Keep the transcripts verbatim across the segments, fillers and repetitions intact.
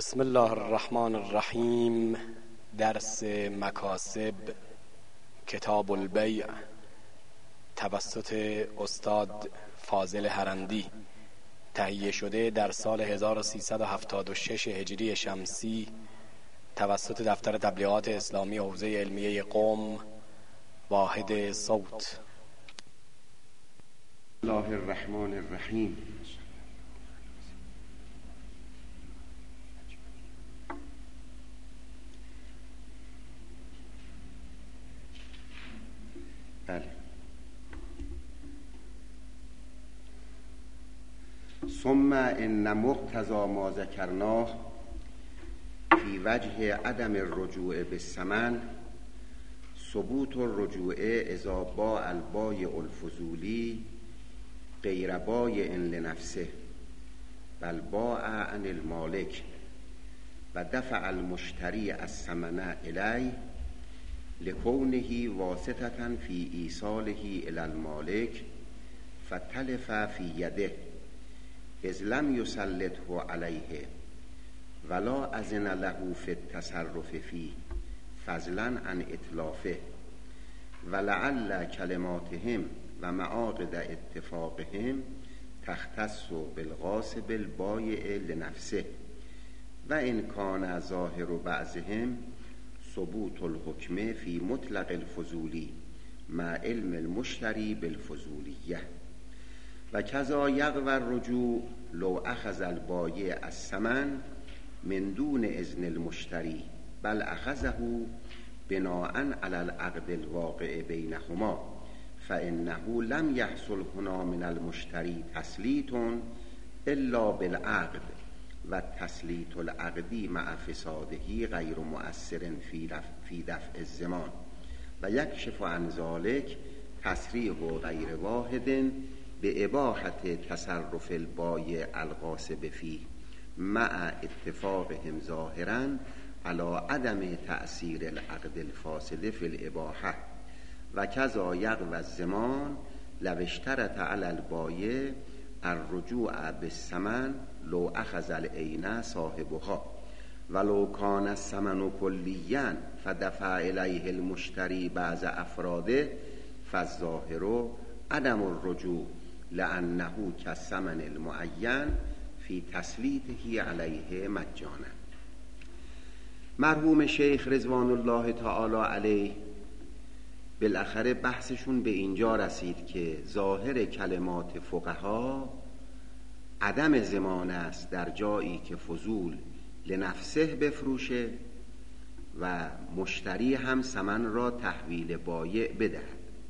بسم الله الرحمن الرحیم. درس مکاسب کتاب البیع توسط استاد فاضل هرندی، تهیه شده در سال هزار و سیصد و هفتاد و شش هجری شمسی توسط دفتر تبلیغات اسلامی حوزه علمیه قم، واحد صوت. الله الرحمن الرحیم. بله. ثم ان مقتضى ما ذکرناه فی وجه عدم الرجوع بالثمن ثبوت الرجوع اذا باع البایع الفضولی غیر بایع لنفسه بل باع عن المالک و دفع المشتری الثمن الیه لکونه واسطة فی ایصاله الی المالک فتلف فی یده اذ لم یسلطه علیه ولا اذن له فی التصرف فیه فضلا عن اتلافه ولعل کلماتهم و معاقد اتفاقهم تختص بالغاصب البایع لنفسه و ان کان ظاهر بعضهم ثبوت الحکم فی مطلق الفضولی مع علم المشتری بالفضولیه و کذا یقوی الرجوع لو اخذ البایع الثمن من دون اذن المشتری بل اخذه بناء علی العقد الواقع بینهما فانه لم یحصل هنا من المشتری تسلیط الا بالعقد و تسلیط العقدی مع فساده غیر مؤثر فی دفع الزمان و یکشف عن ذلک تصریح غیر واحد به اباحت تصرف البایع الغاصب فیه مع اتفاقهم ظاهرا علی عدم تأثیر العقد الفاسد فی الاباحه و کذا یقوی الزمان لو اشترط علی البایع الرجوع بالثمن لو اخذ العین صاحبها ولو کان الثمن کلیا فدفع الیه المشتری بعض افراده فالظاهر عدم الرجوع لانه کالثمن المعین فی تسلیطه علیه مجانا. مرحوم شیخ رضوان الله تعالی علیه بالاخره بحثشون به اینجا رسید که ظاهر کلمات فقها عدم ضمان است در جایی که فضول لنفسه بفروشه و مشتری هم ثمن را تحویل بایع بدهد.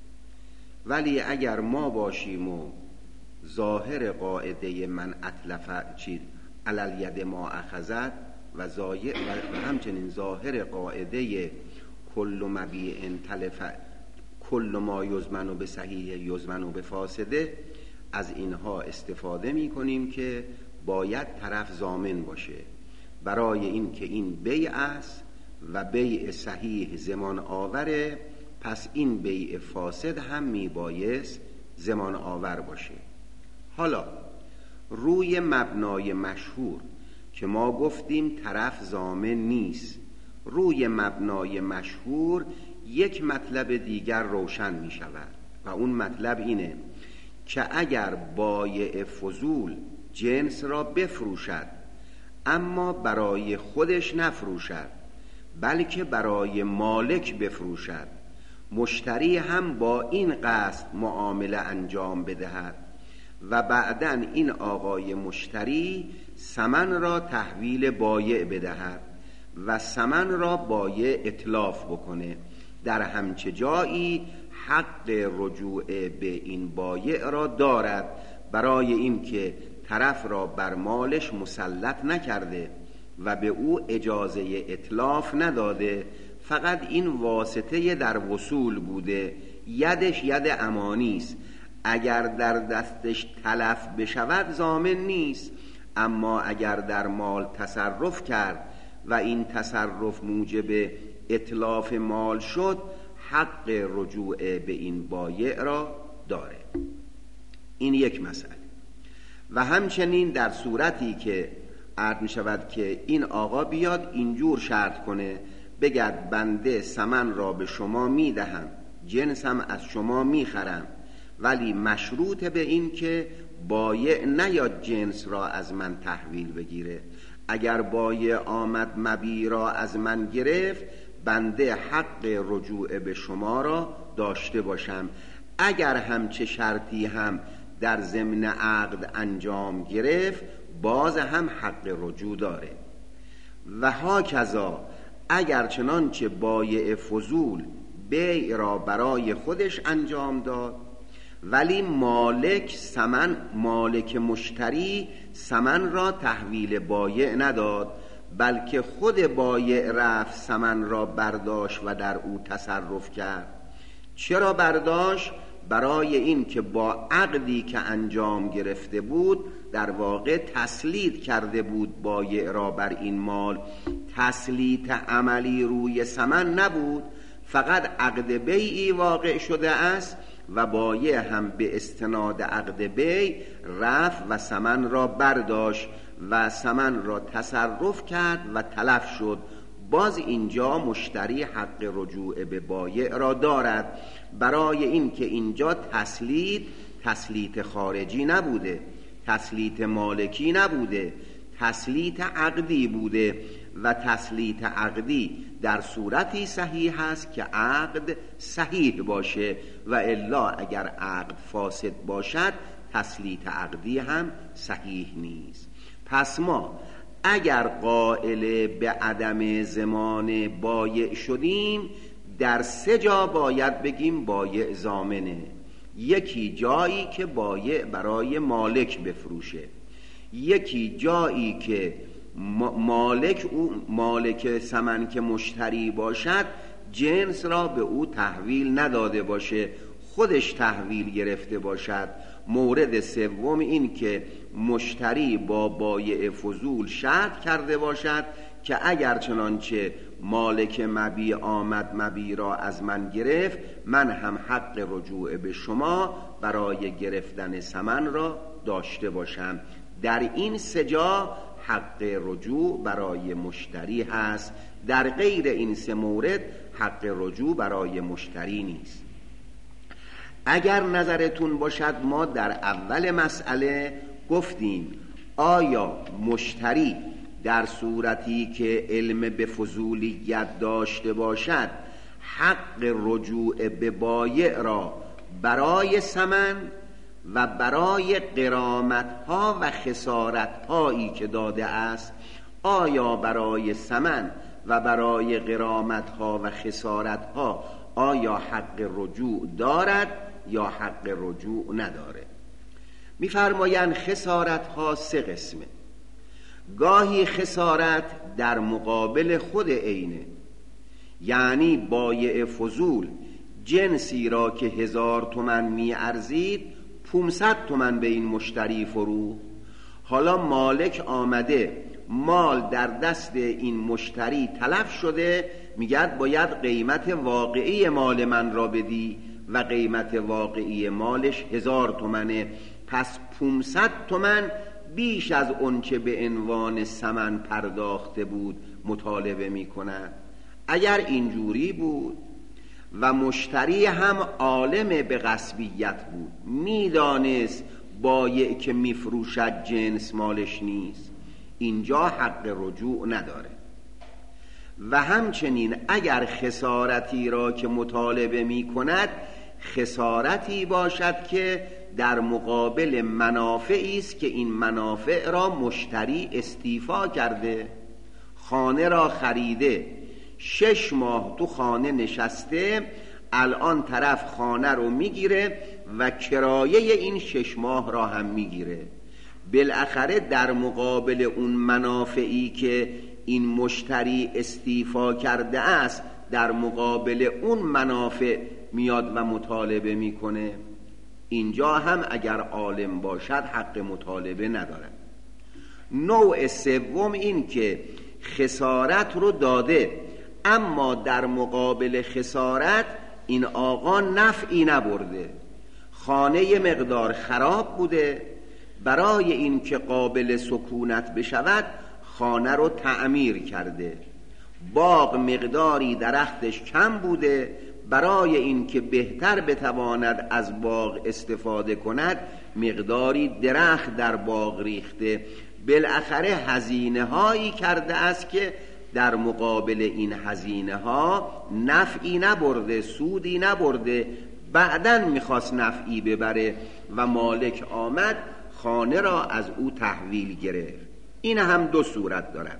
ولی اگر ما باشیم و ظاهر قاعده من اتلف چید علل ید ما اخذت و, و همچنین ظاهر قاعده کل مبیع تلف کل ما یضمن به صحیح یضمن به فاسده، از اینها استفاده می کنیم که باید طرف ضامن باشه برای این که این بیع است و بیع صحیح ضمان آوره، پس این بیع فاسد هم می بایست ضمان آور باشه. حالا روی مبنای مشهور که ما گفتیم طرف ضامن نیست، روی مبنای مشهور یک مطلب دیگر روشن می شود و اون مطلب اینه که اگر بایع فضول جنس را بفروشد اما برای خودش نفروشد بلکه برای مالک بفروشد، مشتری هم با این قصد معامله انجام بدهد و بعداً این آقای مشتری ثمن را تحویل بایع بدهد و ثمن را بایع اتلاف بکنه، در همچه جایی حق رجوع به این بایع را دارد برای این که طرف را بر مالش مسلط نکرده و به او اجازه اتلاف نداده، فقط این واسطه در وصول بوده، یدش ید امانی است، اگر در دستش تلف بشود ضامن نیست، اما اگر در مال تصرف کرد و این تصرف موجب اتلاف مال شد حق رجوع به این بایع را داره. این یک مسئله. و همچنین در صورتی که عرض می شود که این آقا بیاد اینجور شرط کنه، بگد بنده سمن را به شما می دهم، جنس هم از شما می خرم، ولی مشروط به این که بایع نیاد جنس را از من تحویل بگیره. اگر بایع آمد مبیع را از من گرفت، بنده حق رجوع به شما را داشته باشم. اگر همچه شرطی هم در ضمن عقد انجام گرفت، باز هم حق رجوع داره. و هاکذا اگر چنانچه بایع فضول بیع را برای خودش انجام داد، ولی مالک سمن مالک مشتری سمن را تحویل بایع نداد، بلکه خود بایع رفت سمن را برداشت و در او تصرف کرد. چرا برداشت؟ برای این که با عقدی که انجام گرفته بود در واقع تسلیط کرده بود بایع را بر این مال. تسلیط عملی روی سمن نبود، فقط عقد بیعی واقع شده است و بایع هم به استناد عقد بیع رفت و سمن را برداشت و سمن را تصرف کرد و تلف شد. باز اینجا مشتری حق رجوع به بایع را دارد، برای این که اینجا تسلیط تسلیط خارجی نبوده، تسلیط مالکی نبوده، تسلیط عقدی بوده و تسلیط عقدی در صورتی صحیح است که عقد صحیح باشه و الا اگر عقد فاسد باشد تسلیط عقدی هم صحیح نیست. پس ما اگر قائل به عدم ضمان بایع شدیم، در سه جا باید بگیم بایع ضامنه. یکی جایی که بایع برای مالک بفروشه، یکی جایی که مالک او مالک سمن که مشتری باشد جنس را به او تحویل نداده باشه، خودش تحویل گرفته باشد. مورد سوم این که مشتری با بایع فضول شرط کرده باشد که اگر چنانچه مالک مبیع آمد مبیع را از من گرفت، من هم حق رجوع به شما برای گرفتن ثمن را داشته باشم. در این سه جا حق رجوع برای مشتری هست، در غیر این سه مورد حق رجوع برای مشتری نیست. اگر نظرتون باشد ما در اول مسئله گفتیم آیا مشتری در صورتی که علم به فضولیت داشته باشد حق رجوع به بایع را برای ثمن و برای غرامت‌ها و خسارت‌هایی که داده است، آیا برای ثمن و برای غرامت‌ها و خسارت‌ها آیا حق رجوع دارد یا حق رجوع نداره؟ می‌فرمایند خسارت‌ها سه قسمه. گاهی خسارت در مقابل خود عینه، یعنی بایع فضول جنسی را که هزار تومن می‌ارزید پانصد تومن به این مشتری فروخت. حالا مالک آمده مال در دست این مشتری تلف شده، میگه باید قیمت واقعی مال من را بدی و قیمت واقعی مالش هزار تومنه، پس پانصد تومن بیش از اون چه به عنوان ثمن پرداخته بود مطالبه میکنند. اگر اینجوری بود و مشتری هم عالم به غصبیت بود، میدانست بایع که میفروشد جنس مالش نیست، اینجا حق رجوع نداره. و همچنین اگر خسارتی را که مطالبه میکند خسارتی باشد که در مقابل منافعی است که این منافع را مشتری استیفا کرده، خانه را خریده، شش ماه تو خانه نشسته، الان طرف خانه رو میگیره و کرایه این شش ماه را هم میگیره، بالاخره در مقابل اون منافعی که این مشتری استیفا کرده است در مقابل اون منافع میاد و مطالبه میکنه. اینجا هم اگر عالم باشد حق مطالبه ندارد. نوع سوم این که خسارت رو داده، اما در مقابل خسارت این آقا نفعی نبرده، خانه مقدار خراب بوده، برای این که قابل سکونت بشود خانه رو تعمیر کرده. باغ مقداری درختش کم بوده، برای این که بهتر بتواند از باغ استفاده کند مقداری درخت در باغ ریخته. بالاخره هزینه هایی کرده است که در مقابل این هزینه ها نفعی نبرده، سودی نبرده. بعداً میخواست نفعی ببره و مالک آمد خانه را از او تحویل گرفت. این هم دو صورت دارد.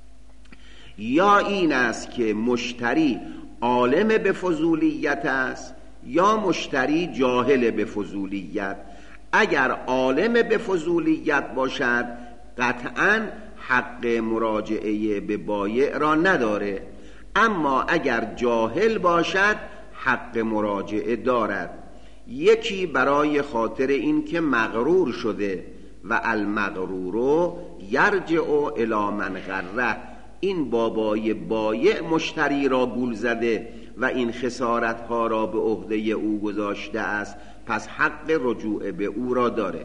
یا این است که مشتری عالم به فضولیت است یا مشتری جاهل به فضولیت. اگر عالم به فضولیت باشد قطعاً حق مراجعه به بایع را نداره، اما اگر جاهل باشد حق مراجعه دارد. یکی برای خاطر این که مغرور شده و المغرور یرجع الی من غره، این بابای بایع مشتری را گول زده و این خسارتها را به عهده او گذاشته است، پس حق رجوع به او را داره.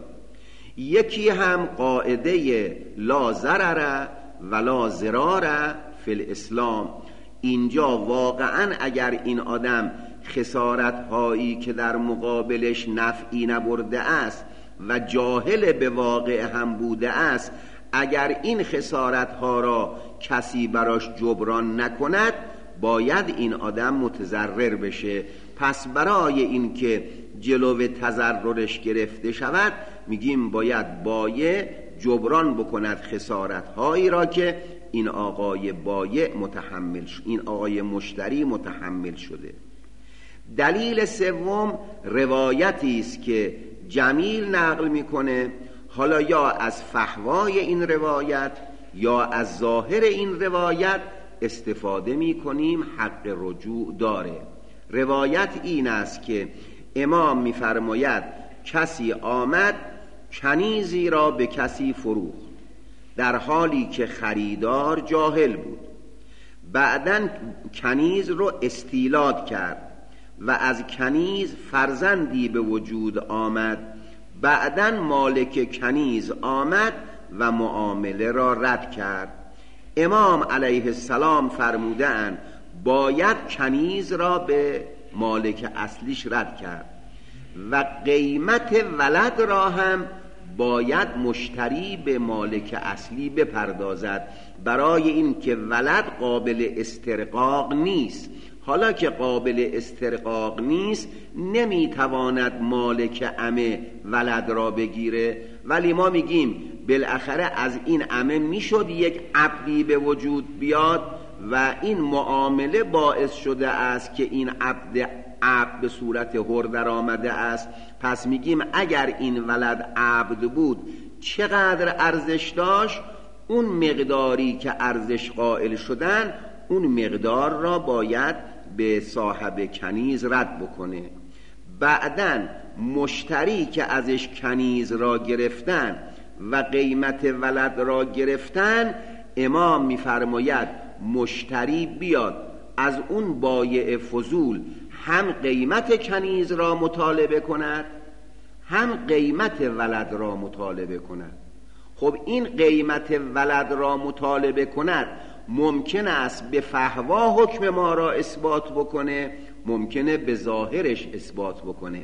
یکی هم قاعده لا ضرر ولا ضرار فی الاسلام. اینجا واقعا اگر این آدم خسارت هایی که در مقابلش نفعی نبرده است و جاهل به واقع هم بوده است، اگر این خسارت ها را کسی براش جبران نکند باید این آدم متضرر بشه. پس برای این که جلو تضررش گرفته شود میگیم باید بایع جبران بکند خسارت هایی را که این آقای بایع متحمل شد، این آقای مشتری متحمل شده. دلیل سوم روایتی است که جمیل نقل میکنه، حالا یا از فحوای این روایت یا از ظاهر این روایت استفاده میکنیم حق رجوع داره. روایت این است که امام میفرماید کسی آمد کنیزی را به کسی فروخت در حالی که خریدار جاهل بود. بعدن کنیز رو استیلاد کرد و از کنیز فرزندی به وجود آمد. بعدن مالک کنیز آمد و معامله را رد کرد. امام علیه السلام فرمودند باید کنیز را به مالک اصلیش رد کرد و قیمت ولد را هم باید مشتری به مالک اصلی بپردازد، برای این که ولد قابل استرقاق نیست. حالا که قابل استرقاق نیست نمیتواند مالک عمه ولد را بگیره، ولی ما میگیم بالاخره از این عمه میشد یک عبدی به وجود بیاد و این معامله باعث شده است که این عبد عبد به صورت حر در آمده است. پس میگیم اگر این ولد عبد بود چقدر ارزش داشت، اون مقداری که ارزش قائل شدن اون مقدار را باید به صاحب کنیز رد بکنه. بعدن مشتری که ازش کنیز را گرفتن و قیمت ولد را گرفتن، امام میفرماید مشتری بیاد از اون بایع فضول هم قیمت کنیز را مطالبه کند هم قیمت ولد را مطالبه کند. خب این قیمت ولد را مطالبه کند ممکن است به فحوا حکم ما را اثبات بکنه، ممکنه به ظاهرش اثبات بکنه.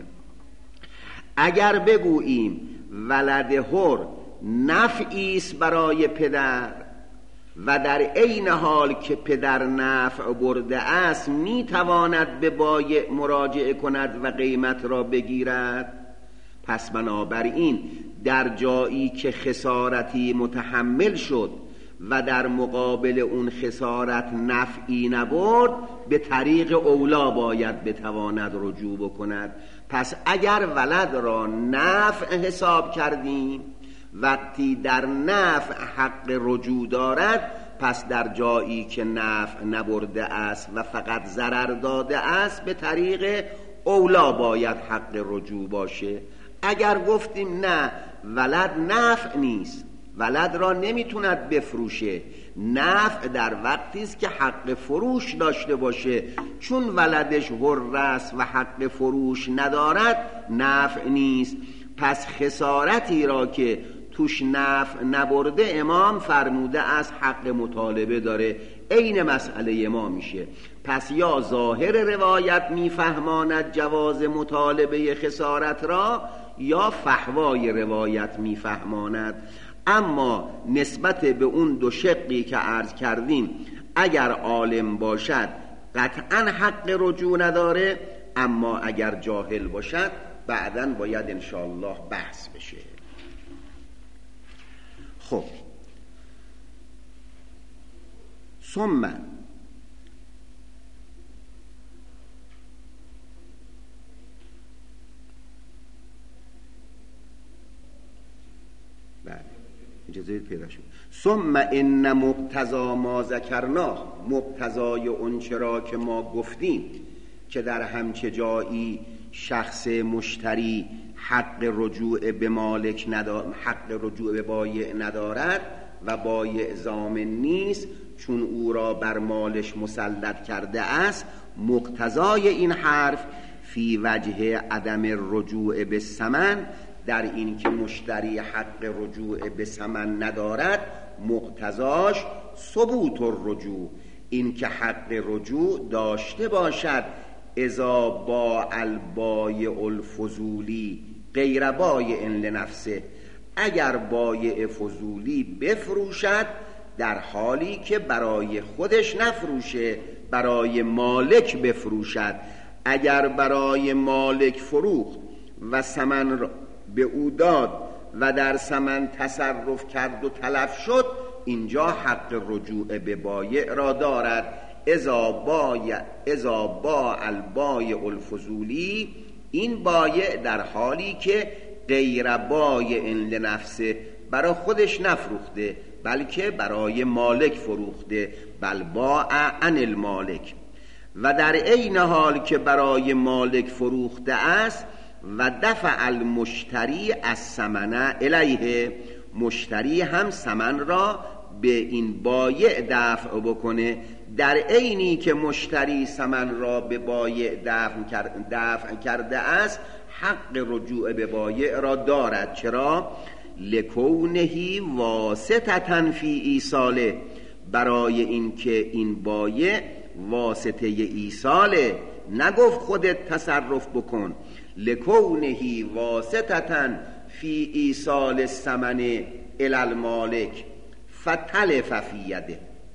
اگر بگوییم ولد حر نفعی است برای پدر و در عین حال که پدر نفع برده است میتواند به بایع مراجعه کند و قیمت را بگیرد، پس بنابراین در جایی که خسارتی متحمل شد و در مقابل اون خسارت نفعی نبرد به طریق اولا باید بتواند رجوع بکند. پس اگر ولد را نفع حساب کردیم، وقتی در نفع حق رجوع دارد، پس در جایی که نفع نبرده است و فقط ضرر داده است به طریق اولا باید حق رجوع باشه. اگر گفتیم نه ولد نفع نیست، ولد را نمیتوند بفروشه، نفع در وقتی است که حق فروش داشته باشه، چون ولدش حر است و حق فروش ندارد نفع نیست. پس خسارتی را که توش نفع نبرده امام فرموده از حق مطالبه داره، عین مسئله ما میشه. پس یا ظاهر روایت میفهماند جواز مطالبه خسارت را، یا فحوای روایت میفهماند. اما نسبت به اون دو شقی که عرض کردیم، اگر عالم باشد قطعا حق رجوع نداره، اما اگر جاهل باشد بعداً باید انشاءالله بحث بشه. خب ثم بله اجازه پیدا شد. ثم ان مقتضا ما ذکرناه، مقتضای اون چرا که ما گفتیم که در همچه جایی شخص مشتری حق رجوع به مالک ندارد، حق رجوع به بایع ندارد و بایع ضامن نیست چون او را بر مالش مسلط کرده است. مقتضای این حرف فی وجه عدم رجوع به ثمن، در این که مشتری حق رجوع به ثمن ندارد، مقتضاش ثبوت الرجوع، این که حق رجوع داشته باشد. اذا با البایع الفضولی غیر بایع لنفسه، اگر بایع فضولی بفروشد در حالی که برای خودش نفروشه، برای مالک بفروشد. اگر برای مالک فروخت و ثمن را به او داد و در ثمن تصرف کرد و تلف شد، اینجا حق رجوع به بایع را دارد. اذا بایع اذا با البایع الفضولی، این بایع در حالی که غیر بایع لنفسه، برای خودش نفروخته بلکه برای مالک فروخته، بل باع عن المالک. و در عین حال که برای مالک فروخته است و دفع المشتری از ثمن الیه، مشتری هم ثمن را به این بایع دفع بکنه. در عینی که مشتری ثمن را به بایع دفع, دفع کرده است، حق رجوع به بایع را دارد. چرا؟ لکونهی واسطة فی ایصاله، برای اینکه این بایع واسطه ایصاله، نگفت خودت تصرف بکن. لکونهی واسطة فی ایصال الثمن الی المالک فتلف فی یده.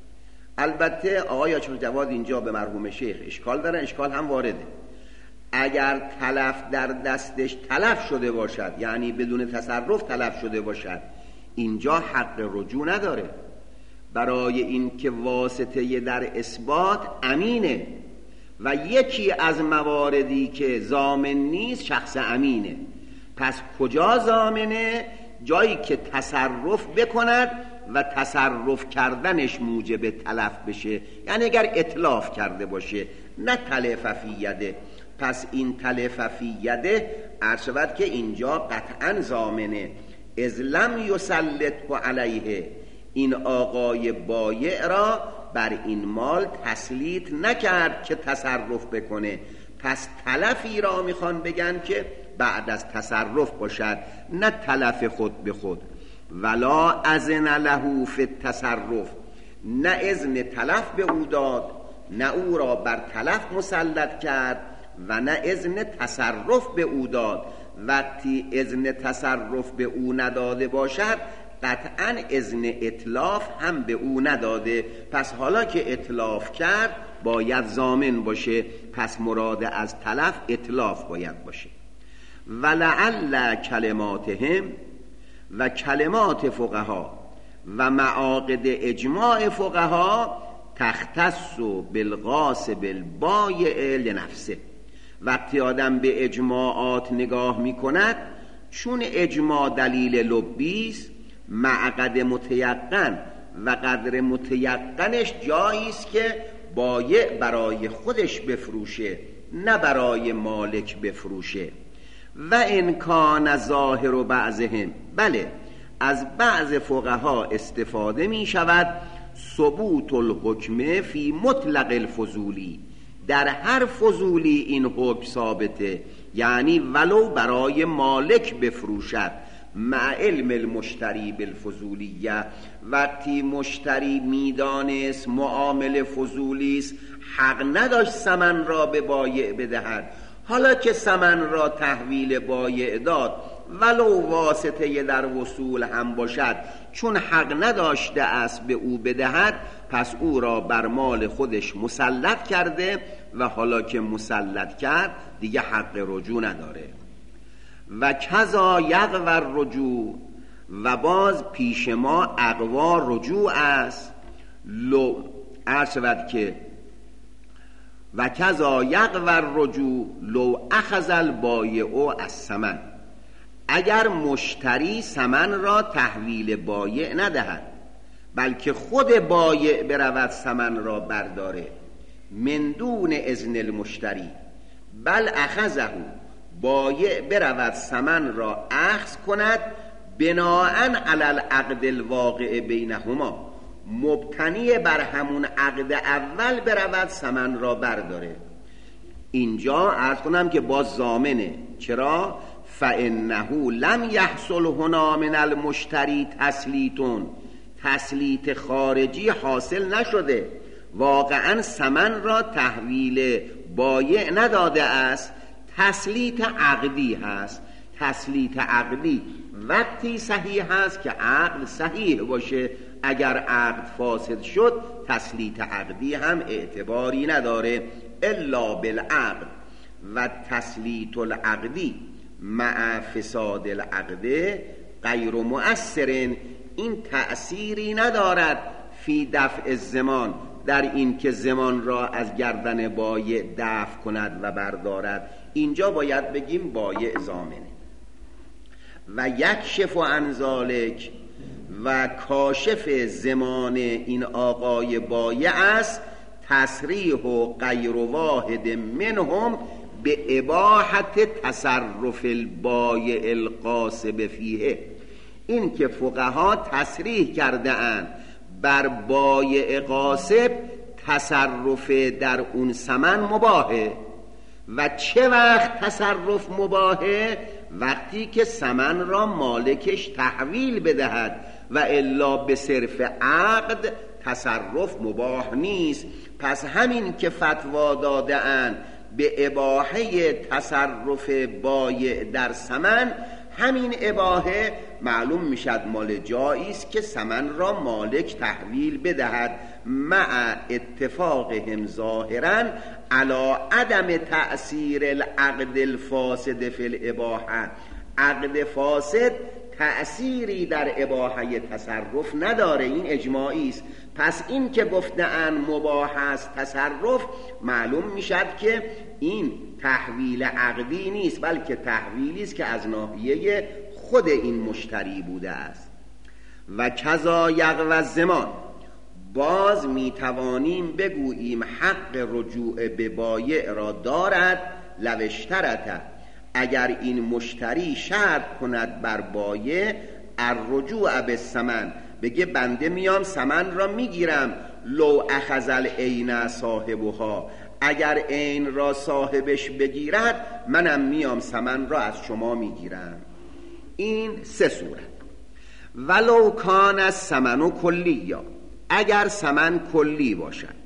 البته آقای آچار جواد اینجا به مرحوم شیخ اشکال دارن، اشکال هم وارده. اگر تلف در دستش تلف شده باشد، یعنی بدون تصرف تلف شده باشد، اینجا حق رجوع نداره، برای این که واسطه در اثبات امینه و یکی از مواردی که ضامن نیست شخص امینه. پس کجا ضامنه؟ جایی که تصرف بکند و تصرف کردنش موجب تلف بشه، یعنی اگر اتلاف کرده باشه، نه تلف فی یده. پس این تلف فی یده عرض شود که اینجا قطعا ضامنه. اذ لم یسلطه علیه، این آقای بایع را بر این مال تسلیط نکرد که تصرف بکنه. پس تلفی را میخوان بگن که بعد از تصرف باشد، نه تلف خود به خود. ولا اذن له فی التصرف، نه اذن تلف به او داد، نه او را بر تلف مسلط کرد و نه اذن تصرف به او داد. وقتی اذن تصرف به او نداده باشد، قطعا اذن اتلاف هم به او نداده. پس حالا که اتلاف کرد باید ضامن باشه، پس مراد از تلف اتلاف باید باشه. ولعل کلماتهم، و کلمات فقها و معاقد اجماع فقها تختص بالغاصب البایع لنفسه. وقتی آدم به اجماعات نگاه می کند، چون اجماع دلیل لبیست، معقد متیقن و قدر متیقنش جاییست که بایع برای خودش بفروشه، نه برای مالک بفروشه. و امکان ظاهر و بعضهم، بله از بعض فقها استفاده می شود ثبوت الحکم فی مطلق الفضولی، در هر فضولی این حکم ثابته، یعنی ولو برای مالک بفروشد، مع علم المشتری بالفضولیه. وقتی مشتری میدانست معامله فضولی است، حق نداشت ثمن را به بایع بدهد. حالا که ثمن را تحویل بایع داد، ولو واسطه در وصول هم باشد، چون حق نداشته است به او بدهد، پس او را بر مال خودش مسلط کرده و حالا که مسلط کرد دیگه حق رجوع نداره. و کذا یقوی الرجوع، و باز پیش ما اقوا رجوع است. لو ارشد که و کذا یقوی الرجوع لو اخذ البایع الثمن، اگر مشتری ثمن را تحویل بایع ندهد، بلکه خود بایع برود ثمن را برداره، من دون اذن المشتری، بل اخذه، بایع برود ثمن را اخذ کند، بناء علی العقد الواقع بینهما، مبتنی بر همون عقد اول برود ثمن را برداره. اینجا عرض کنم که باز ضامنه. چرا؟ فانه لم یحصل هنا من المشتری تسلیتون، تسلیت خارجی حاصل نشده، واقعا ثمن را تحویل بایع نداده است، تسلیت عقدی هست. تسلیت عقدی وقتی صحیح هست که عقد صحیح باشه، اگر عقد فاسد شد تسلیت عقدی هم اعتباری نداره. الا بالعقد و تسلیت العقدی مع فساد العقد غیر مؤثر، این تأثیری ندارد فی دفع الضمان، در این که ضمان را از گردن بایع دفع کند و بردارد. اینجا باید بگیم بایع ضامنه. و یکشف عن ذلک، و کاشف ضمان این آقای بایع است، تصریح و غیر واحد منهم به اباحت تصرف البایع القاسب فیه، این که فقها تصریح کرده اند بر بایع قاسب تصرف در اون ثمن مباهه. و چه وقت تصرف مباهه؟ وقتی که ثمن را مالکش تحویل بدهد، و الا به صرف عقد تصرف مباح نیست. پس همین که فتوا داده اند به اباحه تصرف بایع در ثمن، همین اباحه معلوم میشد مال جایی است که ثمن را مالک تحویل بدهد، مع اتفاقهم ظاهرا علی عدم تأثیر العقد الفاسد فی الاباحه. عقد فاسد تأثیری در اباحه تصرف نداره، این اجماعی است. پس این که گفتن مباح است تصرف، معلوم میشد که این تحویل عقدی نیست، بلکه تحویلی است که از ناحیه خود این مشتری بوده است. و کذا یقوی الضمان، باز میتوانیم بگوییم حق رجوع به بایع را دارد. لو اشترط، اگر این مشتری شرط کند بر بایع الرجوع بالثمن، بگه بنده میام ثمن را میگیرم، لو اخذ العین صاحبها، اگر عین را صاحبش بگیرد منم میام ثمن را از شما میگیرم. این سه صورت. ولو کان الثمن کلی، اگر ثمن کلی باشد،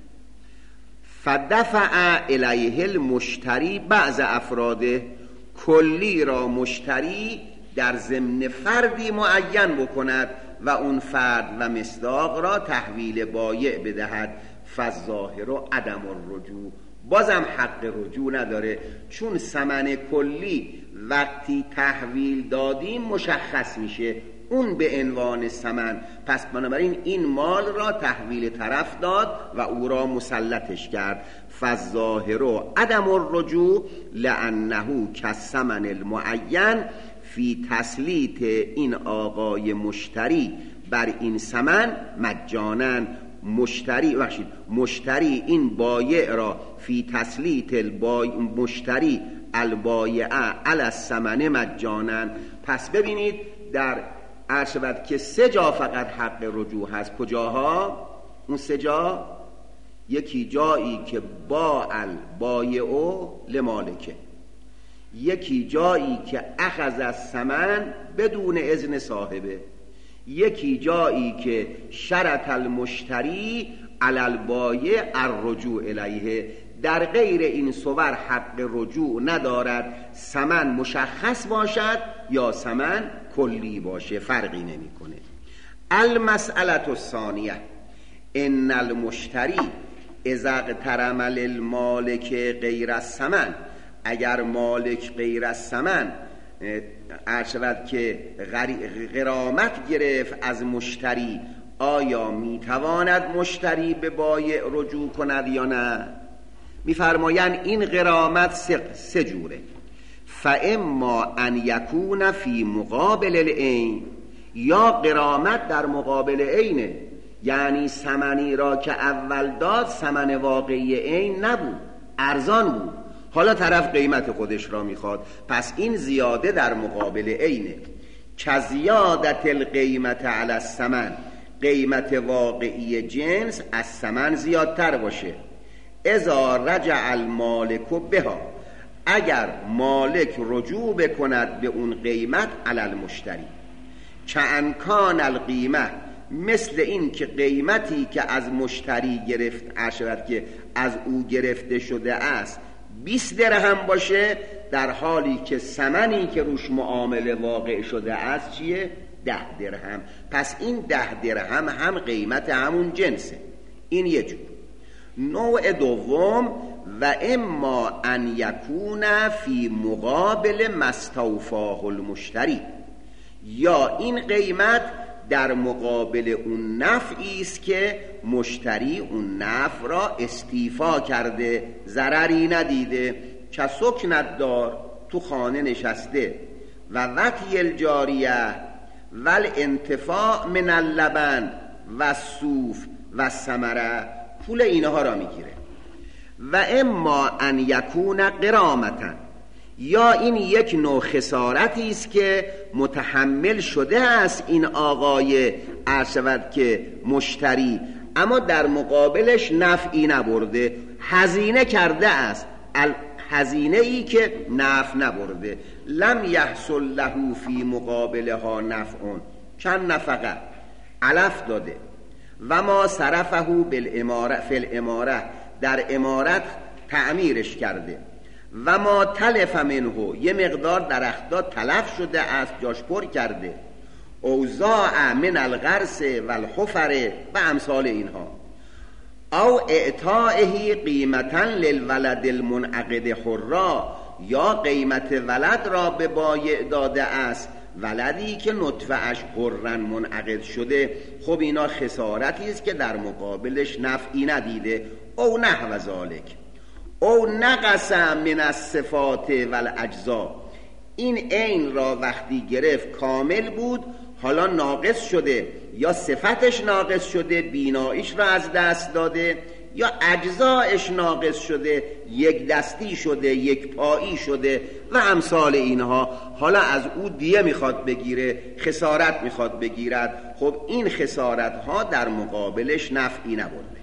فدفع الیه المشتری بعض افراده، کلی را مشتری در ضمن فردی معین بکند و اون فرد و مصداق را تحویل بایع بدهد، فالظاهر عدم الرجوع، بازم حق رجوع نداره، چون ثمن کلی وقتی تحویل دادیم مشخص میشه اون به عنوان ثمن، پس بنابراین این مال را تحویل طرف داد و او را مسلطش کرد. فالظاهر عدم الرجوع لانه کالثمن المعین فی تسلیط این آقای مشتری بر این ثمن مجانا، مشتری بخشید مشتری این بایع را فی تسلیط البایع مشتری البایع علی الثمن مجانا. پس ببینید در عرض شود که سه جا فقط حق رجوع هست. کجاها؟ اون سه جا، یکی جایی که با البایع لمالکه، یکی جایی که اخذ از ثمن بدون اذن صاحبه، یکی جایی که شرط المشتری علی البایع الرجوع الیه، در غیر این صور حق رجوع ندارد، ثمن مشخص باشد یا ثمن کلی باشه فرقی نمیکنه. المسئله الثانیه ان المشتری اذا اقترم للمالک غیر الثمن، اگر مالک غیر الثمن عرض شود که غرامت گرفت از مشتری، آیا میتواند مشتری به بایع رجوع کند یا نه؟ میفرمایند این غرامت سه جوره. فاما ان یکون فی مقابل العین، یا غرامت در مقابل عینه، یعنی ثمنی را که اول داد ثمن واقعی عین نبود، ارزان بود، حالا طرف قیمت خودش را میخواد، پس این زیاده در مقابل عینه. که زیادت القیمت علی الثمن، قیمت واقعی جنس از ثمن زیادتر باشه. اذا رجع المالک بها، اگر مالک رجوع بکند به اون قیمت علی المشتری. که انکان القیمه، مثل این که قیمتی که از مشتری گرفت اشرت که از او گرفته شده است بیست درهم باشه، در حالی که ثمنی که روش معامله واقع شده است چیه؟ ده درهم. پس این ده درهم هم قیمت همون جنسه. این یه جور. نوع دوم و اما ان یکون فی مقابل مستوفاه المشتری، یا این قیمت در مقابل اون نفعی است که مشتری اون نفع را استیفا کرده، ضرری ندیده. که سکنت دار، تو خانه نشسته، و وطی الجاریه و الانتفاع من اللبن و صوف و ثمره، پول اینها را میگیره. و اما ان یکون غرامتن، یا این یک نوع خسارتی است که متحمل شده است این آقای عرض شود که مشتری، اما در مقابلش نفعی نبرده، هزینه کرده است، هزینه ای که نفع نبرده. لم یحصل له فی مقابلها نفعون، چند نفقه علف داده. و ما صرفه بالاماره، فی الاماره، در امارت تعمیرش کرده. و ما تلف منه، یه مقدار درختات تلف شده است، جاش پر کرده. اوزاع من الغرس و الحفر و امثال اینها. او اعطائه قیمتا للولد المنعقد حرا، یا قیمت ولد را به بایع داده است، ولدی که نطفه اش حرن منعقد شده. خب اینا خسارتی است که در مقابلش نفعی ندیده. او نحو ذالک. او نقص من الصفات و الاجزا، این عین را وقتی گرفت کامل بود، حالا ناقص شده، یا صفتش ناقص شده، بیناییش را از دست داده، یا اجزایش ناقص شده، یک دستی شده، یک پایی شده و امثال اینها. حالا از او دیه میخواد بگیره، خسارت میخواد بگیرد. خب این خسارت ها در مقابلش نفعی نبرده.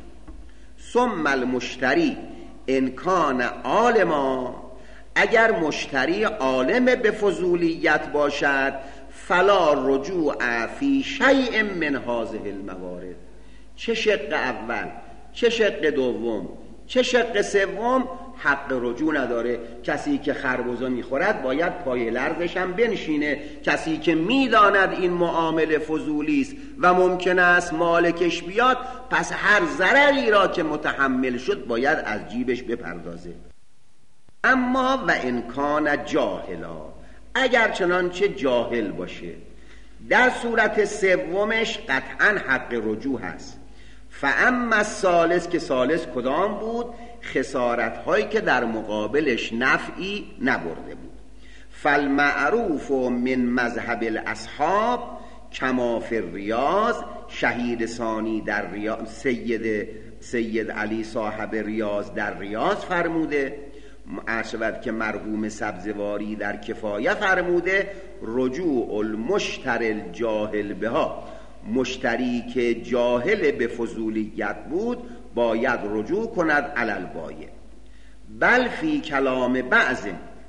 ثم المشتری ان کان عالما، اگر مشتری عالم به فضولیت باشد، فلا رجوع فی شیء من هذه الموارد، چه شق اول، چه شق دوم، چه شق سوم حق رجوع نداره. کسی که خربزه میخورد باید پای لرزش هم بنشینه. کسی که میداند این معامله فضولی است و ممکن است مالکش بیاد، پس هر ضرری را که متحمل شد باید از جیبش بپردازه. اما و امکان جاهلا، اگر چنانچه جاهل باشه، در صورت سومش قطعا حق رجوع هست. فاما الثالث، که ثالث کدام بود؟ خسارت هایی که در مقابلش نفعی نبرده بود. فالمعروف من مذهب الاصحاب کما فی الریاض، شهید ثانی در ریاض، سید سید علی صاحب ریاض در ریاض فرموده، عرشبت که مرحوم سبزواری در کفایه فرموده، رجوع المشتر الجاهل بها، مشتری که جاهل به فضولیت بود باید رجوع کند علی البایع. بل فی کلام بعض،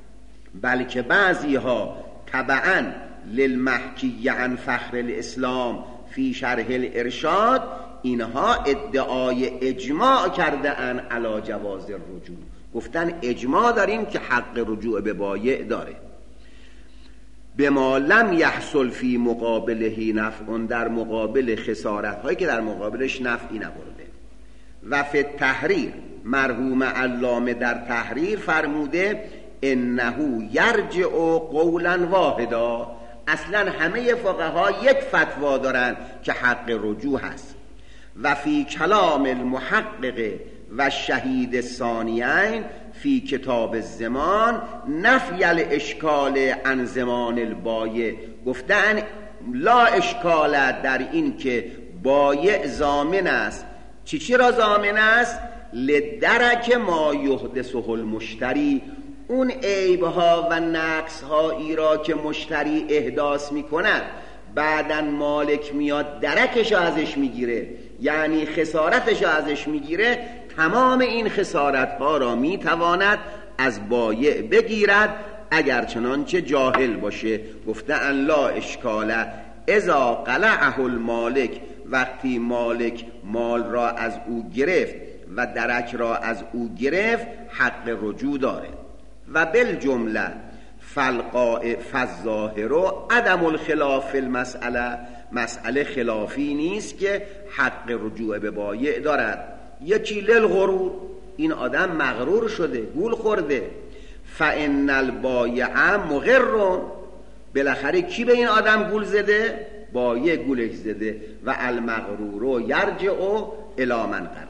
بلکه بعضی ها تبعاً للمحکی عن فخر الاسلام فی شرح الارشاد، اینها ادعای اجماع کرده ان علی جواز الرجوع، گفتن اجماع داریم که حق رجوع به بایع داره. به ما لم یحصل فی مقابله نفع، در مقابل خسارت هایی که در مقابلش نفعی نبرده. و فی التحریر، مرحوم علامه در تحریر فرموده انه یرجع قولا واحدا، اصلا همه فقها یک فتوا دارن که حق رجوع هست. و فی کلام المحقق و شهید الثانیین فی کتاب الزمان نفی الاشکال عن زمان البایع، گفتن لا اشکال در این که بایع ضامن است. چی چی را ضامن است؟ لدرک ما یحدثه المشتری، اون عیبها و نقصهایی را که مشتری احداث میکند بعدن مالک میاد درکش ازش میگیره، یعنی خسارتش ازش میگیره، تمام این خسارت ها را میتواند از بایع بگیرد اگر چنانچه جاهل باشه. گفته ان لا اشکاله اذا قلعه المالک، وقتی مالک مال را از او گرفت و درک را از او گرفت حق رجوع داره. و بالجمله فالقاء فالظاهر عدم الخلاف فی المسئله، مسئله خلافی نیست که حق رجوع به بایع دارد. یکی للغرور، این آدم مغرور شده، گول خورده. فان البایع مغر، بالاخره کی به این آدم گول زده؟ بایع گولش زده. و المغرور یرجع الی من غره،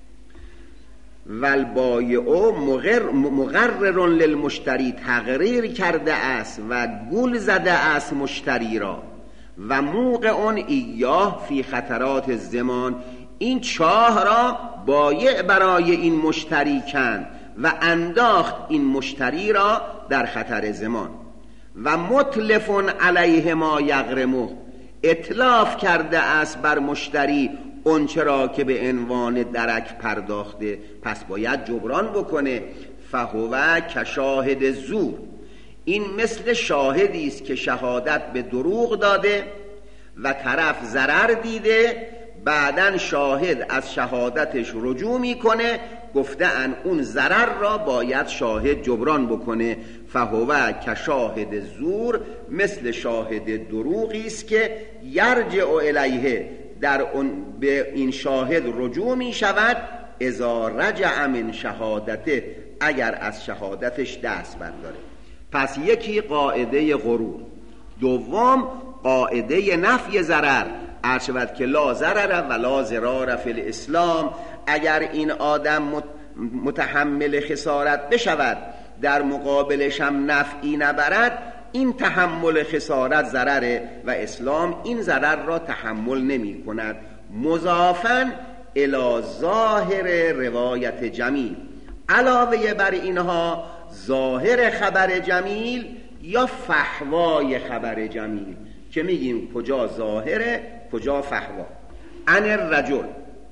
و البایع مغر مغرر للمشتری، تغریر کرده است و گول زده است مشتری را. و موقع ایاه فی خطرات الزمان، این چاه را بایع برای این مشتری کند و انداخت این مشتری را در خطر زمان. و متلف علیه ما یغرمه، اتلاف کرده است بر مشتری اونچه را که به عنوان درک پرداخته، پس باید جبران بکنه. فهو کشاهد زور، این مثل شاهدی است که شهادت به دروغ داده و طرف ضرر دیده، بعدن شاهد از شهادتش رجوع میکنه، گفته ان اون ضرر را باید شاهد جبران بکنه. فهو کشاهد زور، مثل شاهد دروغی است که یرجع الیه، در اون به این شاهد رجوع می شود. اذا رجع من شهادته، اگر از شهادتش دست برداره. پس یکی قاعده غرور، دوم قاعده نفی ضرر، ارشود که لا ضرر و لا ضرار فی الاسلام. اگر این آدم متحمل خسارت بشود در مقابلش هم نفعی نبرد، این تحمل خسارت ضرره و اسلام این ضرر را تحمل نمی کند. مضافاً الی ظاهر روایت جمیل، علاوه بر اینها ظاهر خبر جمیل یا فحوای خبر جمیل، که میگیم کجا ظاهره کجا فحوا. ان الرجل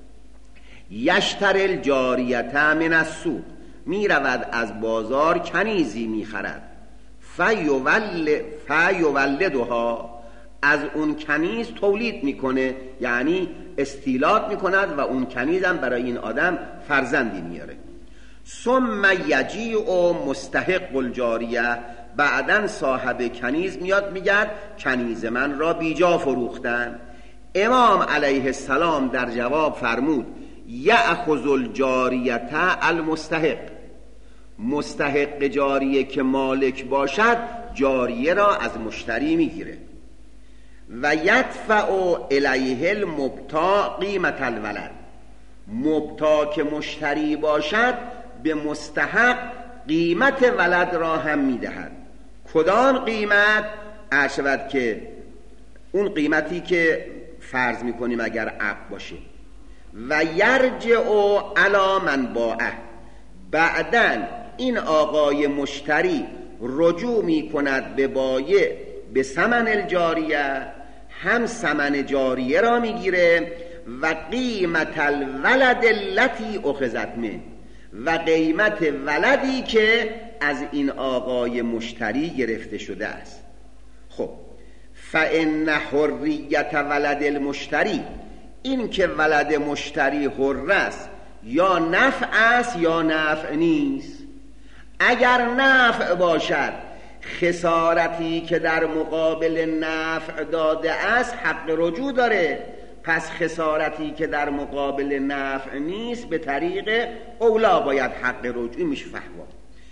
یشتری الجاریه من السوق، می رود از بازار کنیزی می خرد. فیولد فیولدها، از اون کنیز تولید میکنه، یعنی استیلاد میکند و اون کنیز هم برای این آدم فرزندی میاره. ثم یجیء مستحق الجاریه، بعدن صاحب کنیز میاد میگه کنیز من را بیجا فروختن. امام علیه السلام در جواب فرمود یأخذ الجاریه المستحق، مستحق جاریه که مالک باشد جاریه را از مشتری میگیره. و یدفع الیه المبتاع قیمت الولد، مبتاع که مشتری باشد به مستحق قیمت ولد را هم میدهد. کدام قیمت؟ ارشد که اون قیمتی که فرض میکنیم اگر عقد باشه. و یرجع علی من باعه، بعدن این آقای مشتری رجوع می کند به بایع به ثمن الجاریه، هم ثمن جاریه را می گیره و قیمت الولد التي اخذت منه، و قیمت ولدی که از این آقای مشتری گرفته شده است. خب فإن حریت ولد المشتری، این که ولد مشتری حر است یا نفع است یا نفع نیست. اگر نفع باشد خسارتی که در مقابل نفع داده است حق رجوع داره، پس خسارتی که در مقابل نفع نیست به طریق اولا باید حق رجوع میشه فحوا.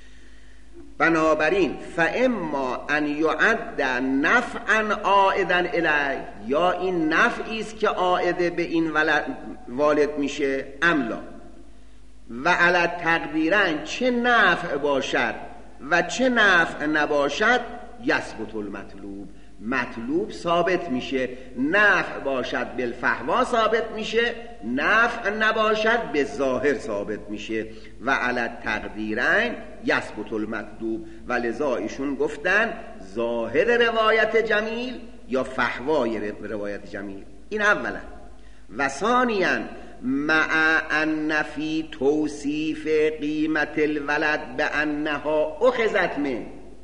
بنابراین فاما ان یعد نفعا عائدا الیه، یا این نفعی است که عائد به این والد میشه، املا و علی تقدیرن چه نفع باشد و چه نفع نباشد یثبت المطلوب، مطلوب ثابت میشه. نفع باشد بالفحوا ثابت میشه، نفع نباشد به ظاهر ثابت میشه. و علی تقدیرین یثبت المطلوب، و لذا ایشون گفتن ظاهر روایت جمیل یا فحوای روایت جمیل. این اولا. و ثانیا مع ان فی توصیف قیمت الولد به انها اخذت من،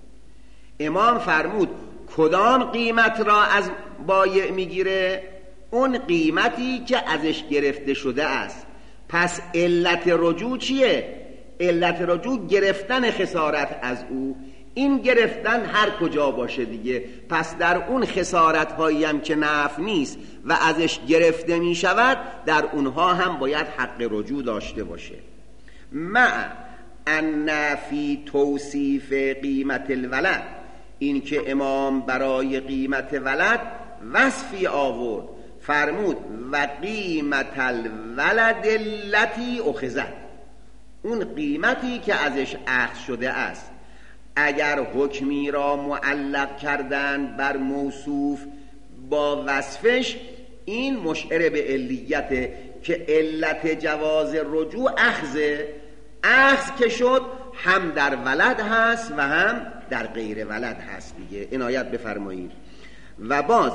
امام فرمود کدام قیمت را از بایع میگیره؟ اون قیمتی که ازش گرفته شده است. پس علت رجوع چیه؟ علت رجوع گرفتن خسارت از او. این گرفتن هر کجا باشه دیگه، پس در اون خسارت هایی هم که نفع نیست و ازش گرفته می شود در اونها هم باید حق رجوع داشته باشه. مع ان فی توصیف قیمت الولد، این که امام برای قیمت ولد وصفی آورد، فرمود و قیمت الولد التی اخذت، اون قیمتی که ازش اخذ شده است. اگر حکمی را معلق کردن بر موصوف با وصفش، این مشعر به علیته که علت جواز رجوع اخذه. اخذ که شد هم در ولد هست و هم در غیر ولد هست دیگه، عنایت بفرمایید. و باز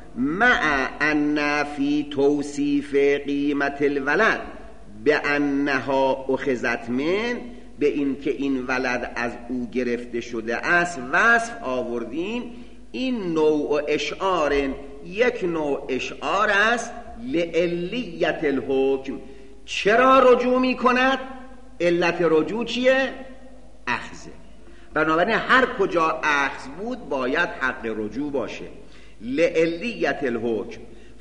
مع ان فی توصیف قیمت الولد به انها اخذت من، به این که این ولد از او گرفته شده است وصف آوردیم. این نوع اشعار یک نوع اشعار است لعلیت الحکم. چرا رجوع می کند؟ علت رجوع چیه؟ اخذه. بنابراین هر کجا اخذ بود باید حق رجوع باشه. لعلیت الحکم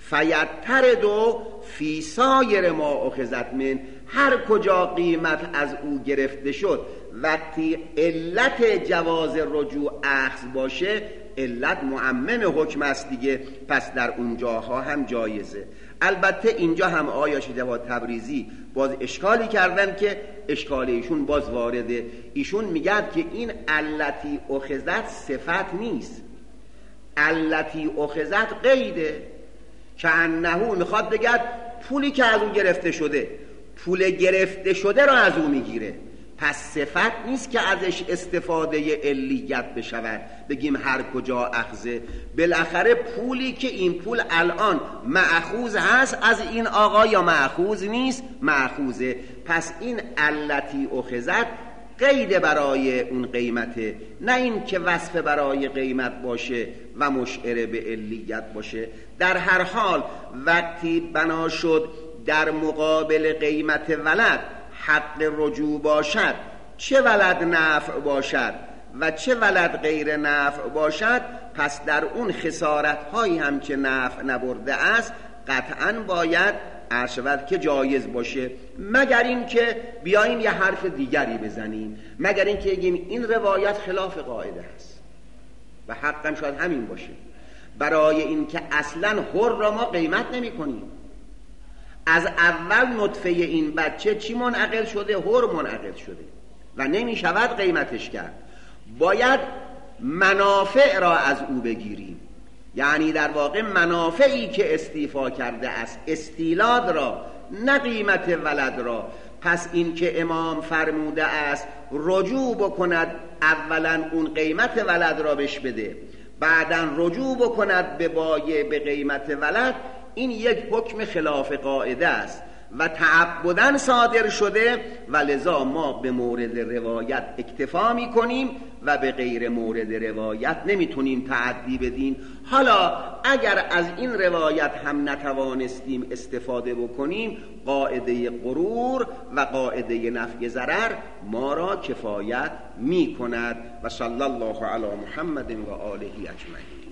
فیترد فی سایر ما اخذت من، هر کجا قیمت از او گرفته شد وقتی علت جواز رجوع اخذ باشه، علت معمم حکم است دیگه، پس در اونجاها هم جایزه. البته اینجا هم آیا جواد تبریزی باز اشکالی کردن که اشکال ایشون باز وارده. ایشون میگد که این علتی اخذت صفت نیست، علتی اخذت قیده، که انهو میخواد بگد پولی که از او گرفته شده، پول گرفته شده را از او میگیره، پس صفت نیست که ازش استفاده علیت بشود بگیم هر کجا اخذه. بالاخره پولی که این پول الان مأخوذ هست از این آقا یا مأخوذ نیست؟ مأخوذه. پس این علتی اخذت قید برای اون قیمته، نه این که وصف برای قیمت باشه و مشعر به علیت باشه. در هر حال وقتی بنا شد در مقابل قیمت ولد حق رجوع باشد، چه ولد نفع باشد و چه ولد غیر نفع باشد، پس در اون خسارت هایی هم که نفع نبرده است قطعا باید ارشود که جایز باشه، مگر این که بیاییم یه حرف دیگری بزنیم، مگر این که بگیم این روایت خلاف قاعده است و حقا شاید همین باشه. برای این که اصلا حر را ما قیمت نمی کنیم. از اول نطفه این بچه چی منعقد شده؟ حر منعقد شده و نمی شود قیمتش کرد. باید منافع را از او بگیریم، یعنی در واقع منافعی که استیفا کرده است، استیلاد را، نه قیمت ولد را. پس این که امام فرموده است رجوع بکند، اولا اون قیمت ولد را بش بده، بعدا رجوع بکند به بایع به قیمت ولد، این یک حکم خلاف قاعده است و تعبداً صادر شده و لذا ما به مورد روایت اکتفا می کنیم و به غیر مورد روایت نمیتونیم تعدی بدیم. حالا اگر از این روایت هم نتوانستیم استفاده بکنیم، قاعده غرور و قاعده نفی ضرر ما را کفایت می کند. و صلی الله علی محمد و آله اجمعین.